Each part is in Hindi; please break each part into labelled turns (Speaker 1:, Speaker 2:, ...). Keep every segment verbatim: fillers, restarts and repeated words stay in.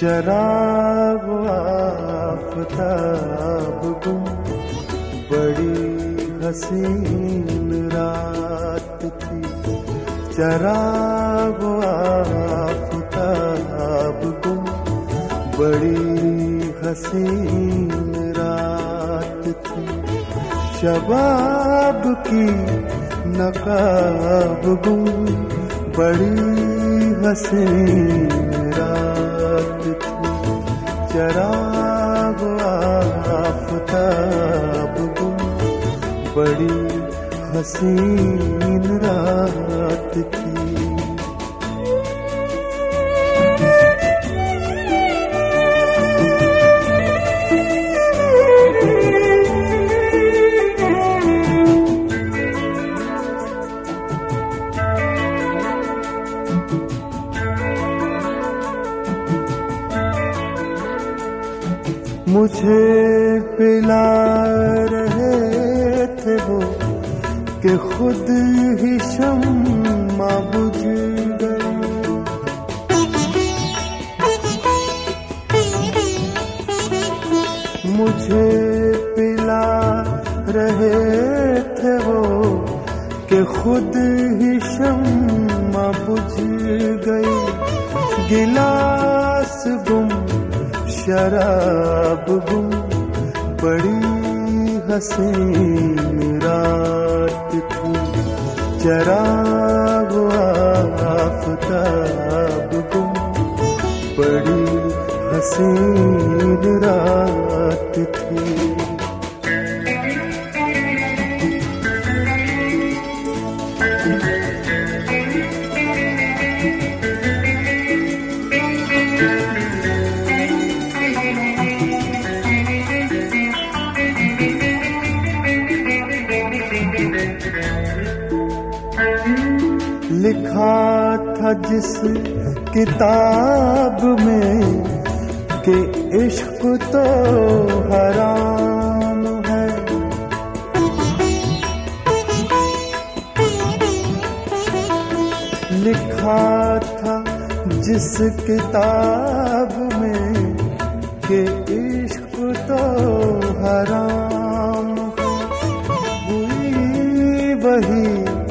Speaker 1: चराग आफताब गुम बड़ी हसीन रात थी। चराग आफताब गुम बड़ी हसीन रात थी। शबाब की नकाब गुम बड़ी हसीन रात थी। चराग आफताब गुम बड़ी हसीन रात थी। मुझे पिला रहे थे वो कि खुद ही शम्मा बुझ गई। मुझे पिला रहे थे वो कि खुद ही शम्मा बुझ गई। गिलास गुम शराब गुम बड़ी हसीन रात थी। चराग आफताब गुम बड़ी हसीन रात थी। लिखा था जिस किताब में कि इश्क तो हराम है। लिखा था जिस किताब में कि इश्क तो हराम है। हुई वही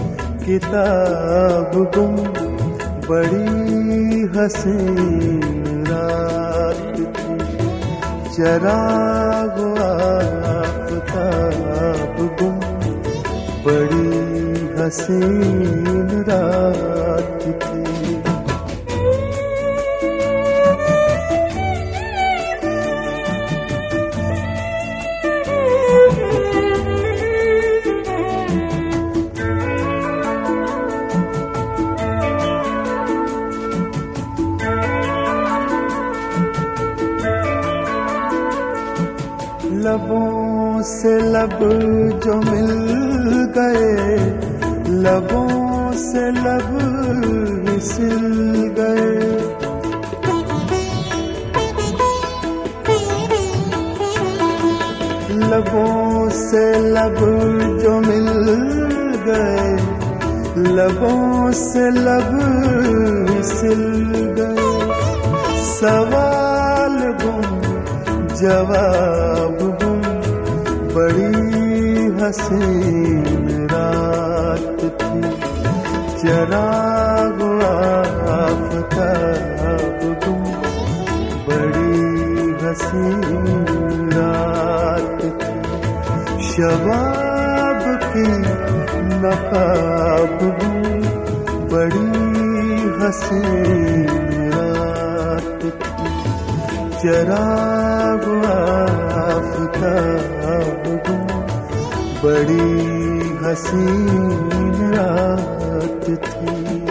Speaker 1: किताब गुम बड़ी हसीन रात थी। चराग आफताब गुम बड़ी हसीन रात थी। लबों से लब जो मिल गए, लबों से लब फिसल गए। लबों से लब जो मिल गए, लबों से लब फिसल गए। सवाल गुम जवाब गुम बड़ी हसीन रात थी। चराग आफताब गुम बड़ी हसीन रात थी। शबाब की नकाब गुम बड़ी हसीन रात थी। चराग आफताब गुम बड़ी हसीन रात थी।